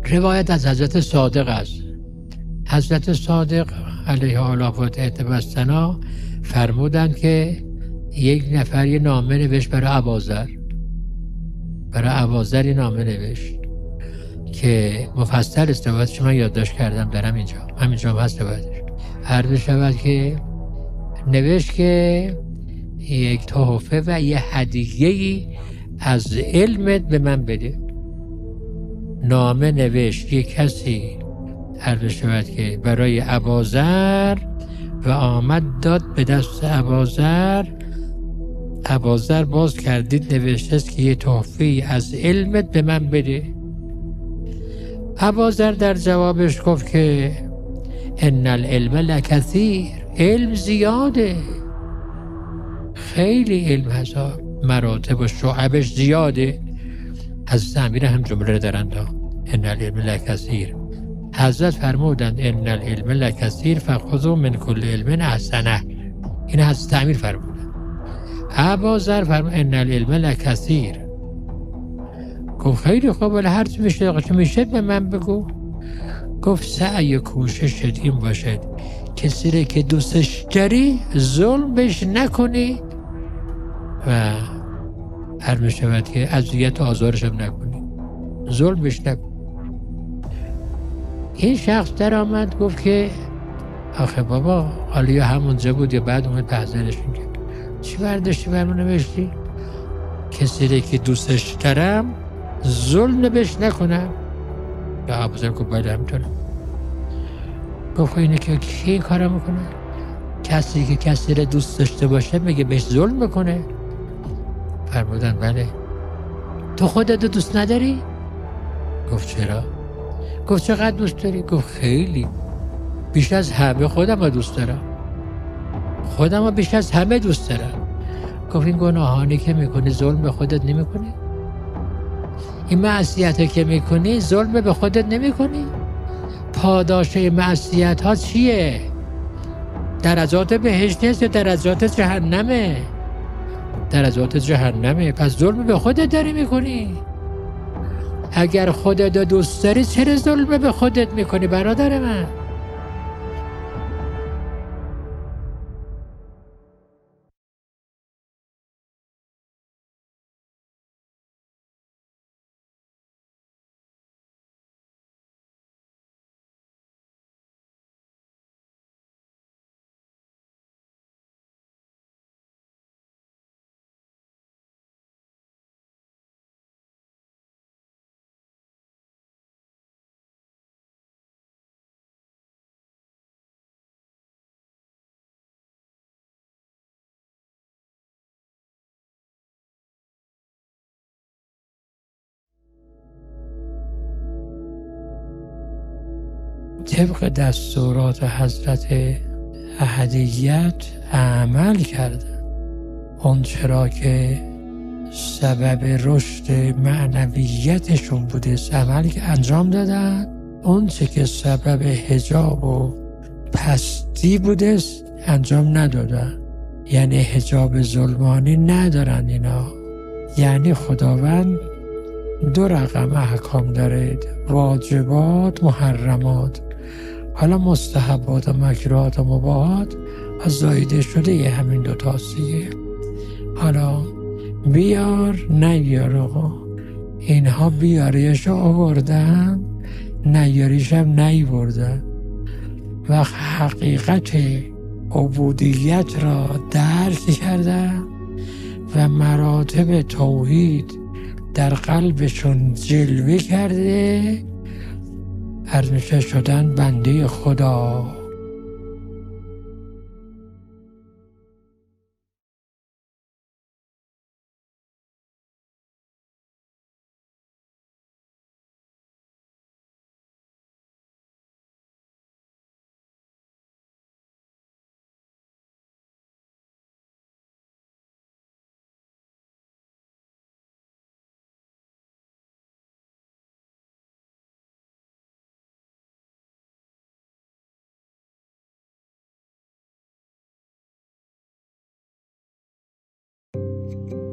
روایت از حضرت صادق است. حضرت صادق علیه آله و ثنا فرمودند که یک نفر یه نامه نوشت برای ابازر. برای نامه نوشت که مفصل است. روایتش من یادداشت کردم دارم اینجا، همینجا هست روایتش. عرض شود که نوشت که یک تحفه و یه هدیه‌ای از علمت به من بده. نامه نوشت یک کسی، عرض شود که برای ابازر، و آمد داد به دست ابازر. ابازر باز کردید نوشته است که یه تحفه از علمت به من بده. ابازر در جوابش گفت که ان العلم لکثیر، علم زیاده، خیلی علم هست، مراتب و شعبش زیاده. حضرت امیر هم جمله دارند ان العلم لکثیر. حضرت فرمودند ان العلم لکثیر فخذوا من کل علم احسنه. این حضرت امیر فرمودند. ابازر فرمود ان العلم لکثیر. گفت خیلی خوب، ولی هر چی میشه به من بگو. گفت سعی کوشش این باشد کسی را که دوستش داری ظلم بهش نکنی و هر میشود که اذیت و آزارش هم نکنی، ظلم بهش نکنی. این شخص در آمد گفت که آخه بابا، حالا یا همونجا بود یا بعد اومد تحضیرشون کرد. چی برداشتی برمون نوشتی؟ کسی را که دوستش دارم ظلم بهش نکنم. یا ابوذر گفت بله همینطوره. گفت اینه که کی این کارو میکنه؟ کسی که کسی را دوست داشته باشه میگه بهش ظلم میکنه. فرمودن بله. تو خودت دوست نداری؟ گفت چرا؟ گفت چقدر دوست داری؟ گفت خیلی، بیش از همه خودم رو دوست دارم، خودم رو بیش از همه دوست دارم. گفت این گناهانی که میکنی ظلم به خودت نمیکنی؟ این معصیت که میکنی ظلم به خودت نمیکنی؟ پاداش معصیت ها چیه؟ درجات بهشت است یا درجات جهنمه؟ درجات جهنمه. پس ظلم به خودت داری میکنی. اگر خودت دوست داری چرا ظلم به خودت میکنی برادر من؟ طبق دستورات حضرت احدیت عمل کردن. اون چرا که سبب رشد معنویتشون بوده عمل که انجام دادن، اون چه که سبب حجاب و پستی بوده انجام ندادن. یعنی حجاب ظلمانی ندارن اینا. یعنی خداوند دو رقم احکام داره، واجبات، محرمات. حالا مستحبات و مکروهات و مباحات از زایده شده یه همین دو تاسیه. حالا بیار نیار آقا، اینها بیاریشو آوردن، نیاریش هم نیوردن. و حقیقت عبودیت را درک کردن و مراتب توحید در قلبشون جلوه کرده، هرمیشه شدن بنده خدا.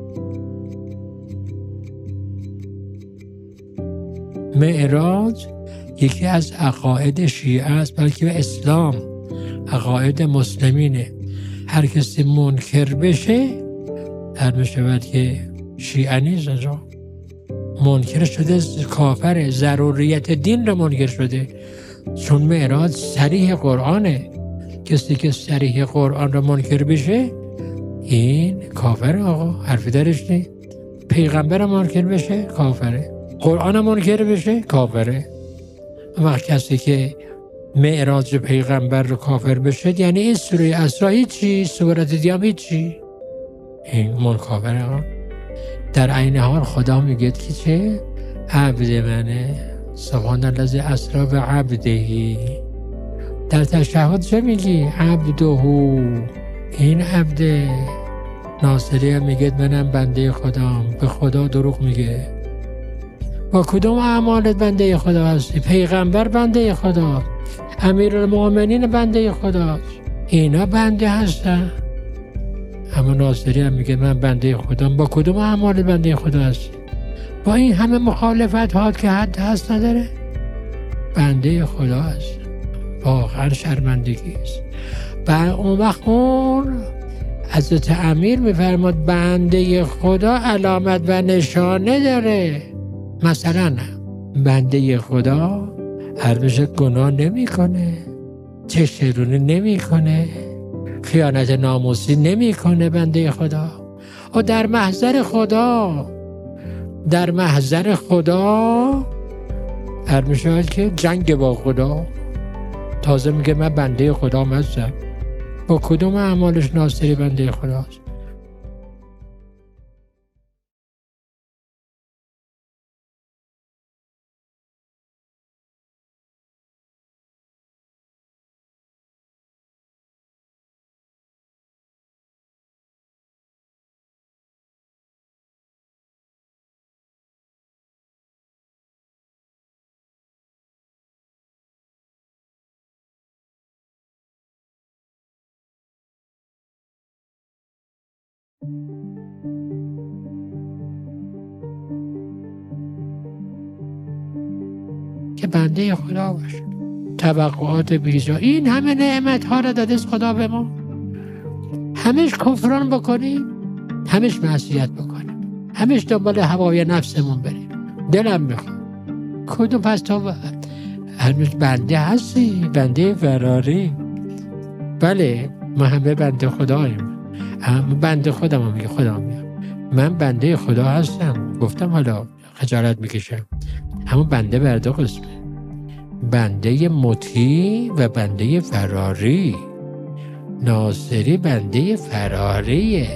معراج یکی از عقاید شیعه است، بلکه اسلام عقاید مسلمینه. هر کسی منکر بشه در میشود که شیعه نیست، منکر شده، کافره، ضروریت دین رو منکر شده. چون معراج صریح قرآنه، کسی که صریح قرآن رو منکر بشه این کافره. آقا حرفی درش نیست. پیغمبر منکر بشه کافره، قرآن منکر بشه کافره. وقت کسی که معراج پیغمبر رو کافر بشه یعنی این سوره اسراء هیچی، صورت دیام هیچی، این من کافره. در عین حال خدا میگه که چه؟ عبد منه، سبحان الذی اسری بعبده. در تشهد چه میگی؟ عبده. این عبد. ناصری هم میگه منم بنده خدام. به خدا دروغ میگه. با کدوم اعمالت بنده خدا هستی؟ پیغمبر بنده خدا، امیرالمؤمنین بنده خدا، اینا بنده هستن. اما ناصری هم میگه من بنده خدام. با کدوم اعمال بنده خدا هستی؟ با این همه مخالفت ها که حد هست نداره، بنده خدا هست. واقعا شرمندگی است. و اون وقت اون حضرت امیر میفرماد بنده خدا علامت و نشانه داره. مثلا بنده خدا هرگز گناه نمیکنه، چشترونی نمیکنه، خیانت ناموسی نمیکنه. بنده خدا و در محضر خدا هر میشود که جنگ با خدا. تازه میگه من بنده خدا هستم. با کدوم اعمالش ناصری بنده خداست؟ که بنده خدا باشه. توقعات بیجا. این همه نعمت ها را داده خدا به ما، همش کفران بکنیم، همش معصیت بکنیم، همش دنبال هوای نفسمون بریم. دلم میخواد کدوم؟ پس تو هنوز بنده هستی، بنده فراری. بله ما همه بنده خداییم. بنده خودم میگه، خدا میگه من بنده خدا هستم. گفتم حالا خجالت میکشم. همون بنده بر دو قسمه، بنده مطیع و بنده فراری. ناصری بنده فراریه.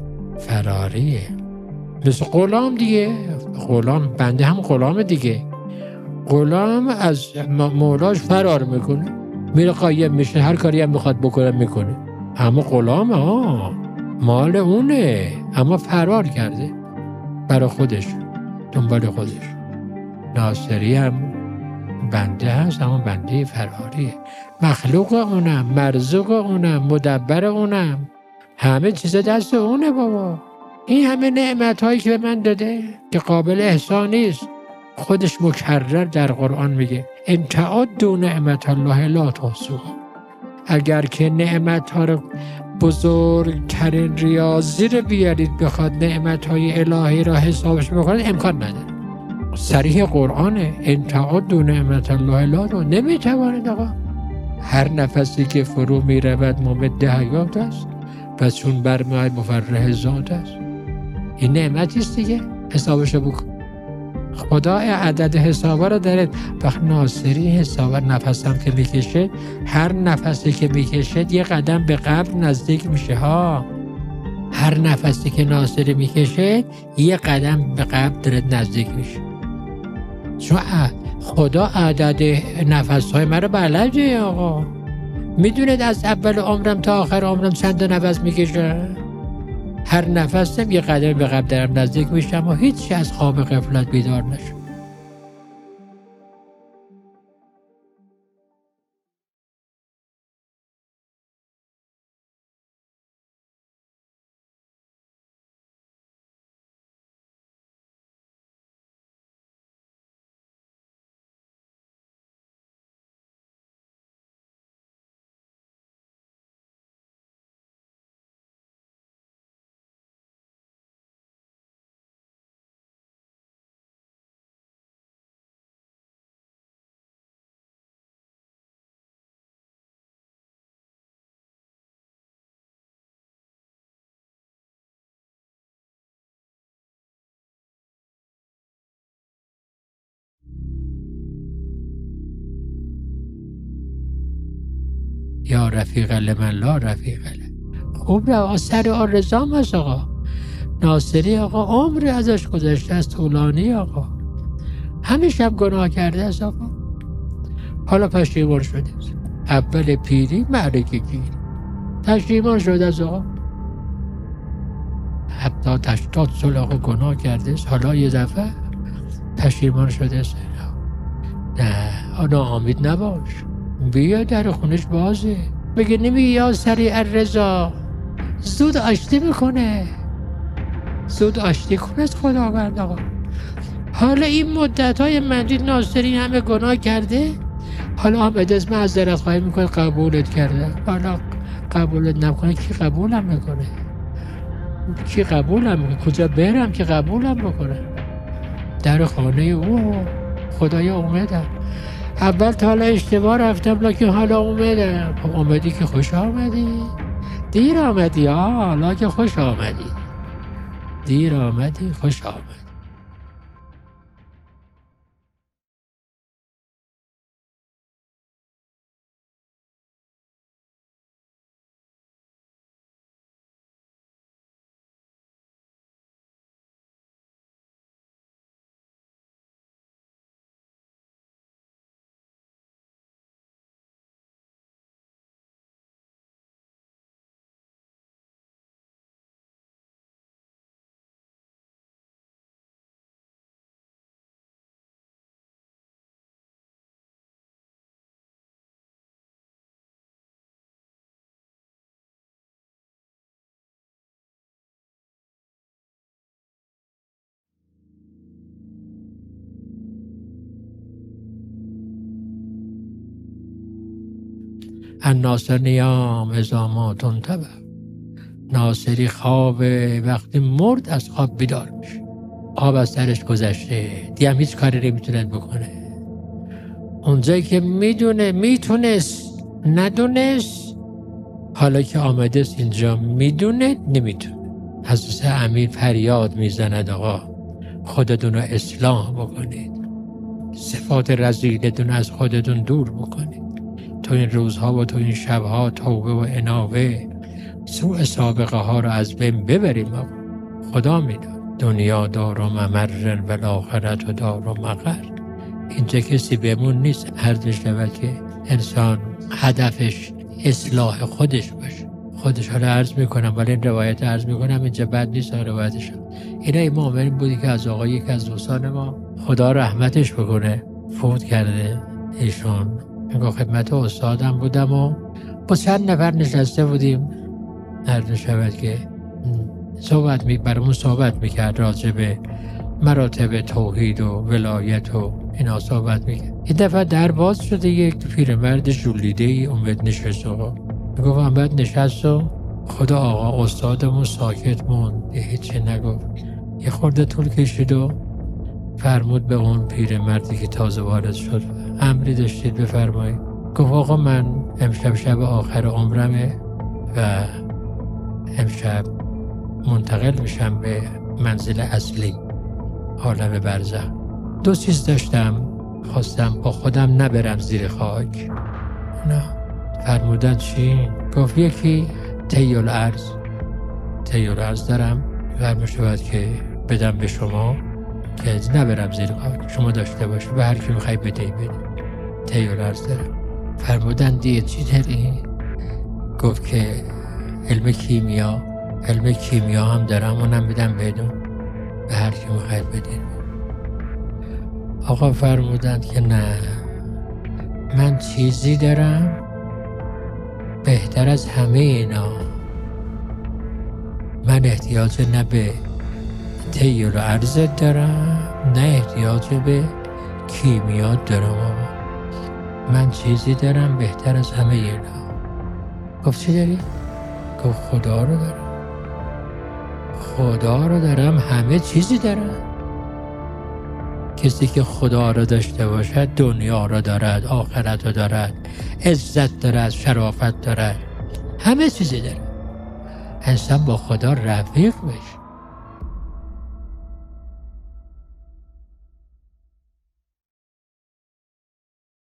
مثل غلام دیگه. غلام بنده هم غلام دیگه. غلام از مولاش فرار میکنه، میره قایم میشه، هر کاری هم میخواد بکنه میکنه. اما غلام مال اونه، اما فرار کرده برای خودش، دنبال خودش. ناصری هم بنده هست اما بنده فراریه. مخلوق اونم، مرزوق اونم، مدبر اونم، همه چیز دست اونه بابا. این همه نعمت هایی که به من داده که قابل احسان نیست. خودش مکرر در قرآن میگه ان تعدوا نعمت الله لا تحصوها. اگر که نعمت ها رو بزرگترین ریاضی رو بیارید بخواد نعمت های الهی را حسابش بکنید امکان نداره. صریح قرآنه ان تعدوا نعمت الله لا تحصوها. نمیتوانید آقا. هر نفسی که فرو میرود ممد حیات است و چون برمی‌آید مفرح ذات است. این نعمتی است دیگه، حسابشو بکن. خدا عدد حسابا رو داره. وقت ناصری حسابا نفسم که میکشه، هر نفسی که میکشه یه قدم به قبر نزدیک میشه ها. هر نفسی که ناصری میکشه یه قدم به قبر داره نزدیک میشه. چون خدا عدد نفسهای من رو بلده آقا. میدونید از اول عمرم تا آخر عمرم چند نفس میکشه؟ هر نفسم یه قدم به قبر دارم نزدیک میشم و هیچی از خواب غفلت بیدار نشم. یا رفیق لمن لا رفیق له. خوب رو سر آرزام هست آقا ناصری. آقا عمری ازش گذشته است، طولانی آقا، همیشه هم گناه کرده است آقا، حالا پشیمان شده است. اول پیری معرکه گیری، پشیمان شده است آقا، 70-80 سال آقا گناه کرده است، حالا یه دفعه پشیمان شده است. نه ناامید نباش، بیا در خونش بازه، بگه نمی یا سریع الرضا، زود آشتی میکنه، زود آشتی کنه از خداوند آقا. حالا این مدت‌های مجید ناصری همه گناه کرده، حالا آمده از معذرت خواهی میکنه، قبولت کرده. حالا قبولت نکنه کی قبولم میکنه؟ کی قبولم میکنه؟ کجا برم که قبولم بکنه؟ در خانه او خدایا اومدم، اول تا حالا اشتباه رفتم لکن حالا اومدم. خب اومدی که خوش آمدی، دیر آمدی، حالا که خوش آمدی، دیر آمدی خوش آمدی. الناصر نیام اذا ما تنتبه. ناصری خواب وقتی مرد از خواب بیدار میشه، آب از سرش گذشته، دیگه هیچ کاری نمیتونه بکنه. اونجایی که میتونست ندونست، حالا که آمده است اینجا میدونه نمیتونه. حضرت امیر فریاد میزند آقا خودتون رو اصلاح بکنید، صفات رذیلتون از خودتون دور بکنید، تو این روزها و تو این شبها توبه و انابه سوء سابقه ها رو از بین ببریم آقا. خدا میداد دنیا دار و ممر و الاخرت و دار و مقر. اینجا کسی بمون نیست، عرض شود که انسان هدفش اصلاح خودش باشه. خودش حالا عرض میکنم، ولی این روایت عرض میکنم اینجا بد نیست روایتش. اینا امام این بودی که از آقا یک از دوستان ما خدا رحمتش بکنه فوت کرده. ایشون میگه خدمت استادم بودم و با چند نفر نشسته بودیم، عرض شود که برامون صحبت میکرد راجع به مراتب توحید و ولایت و اینا صحبت میکرد. این دفعه در باز شده، یک پیرمرد ژولیده‌ای اومد نشست و گفت احمد نشست و خدا آقا استادمون ساکت موند، هیچی نگفت. یه خورده طول کشید و فرمود به اون پیرمردی که تازه وارد شد امری داشتید بفرمایید. گفت آقا من امشب شب آخر عمرمه و امشب منتقل میشم به منزل اصلی عالم برزخ. دو چیز داشتم خواستم با خودم نبرم زیر خاک. نه فرمودن چی؟ گفت یکی طی الارض دارم، فرمود شود که بدم به شما که نبرم زیر خاک، شما داشته باشه به هر کی میخوای بده. طی الارض دارم. فرمودن دیگه چی داری؟ گفت که علم کیمیا هم دارم، اونم بدم بدون به هر کی میخوای بده. آقا فرمودند که نه، من چیزی دارم بهتر از همه اینا. من احتیاج نه به طی الارض دارم، نه احتیاج به کیمیا دارم. آقا من چیزی دارم بهتر از همه اینا. گفت چی داری؟ گفت خدا رو دارم، همه چیزی دارم. کسی که خدا رو داشته باشد دنیا رو دارد، آخرت رو دارد، عزت دارد، شرافت دارد، همه چیزی دارد. انسان با خدا رفیق بشه.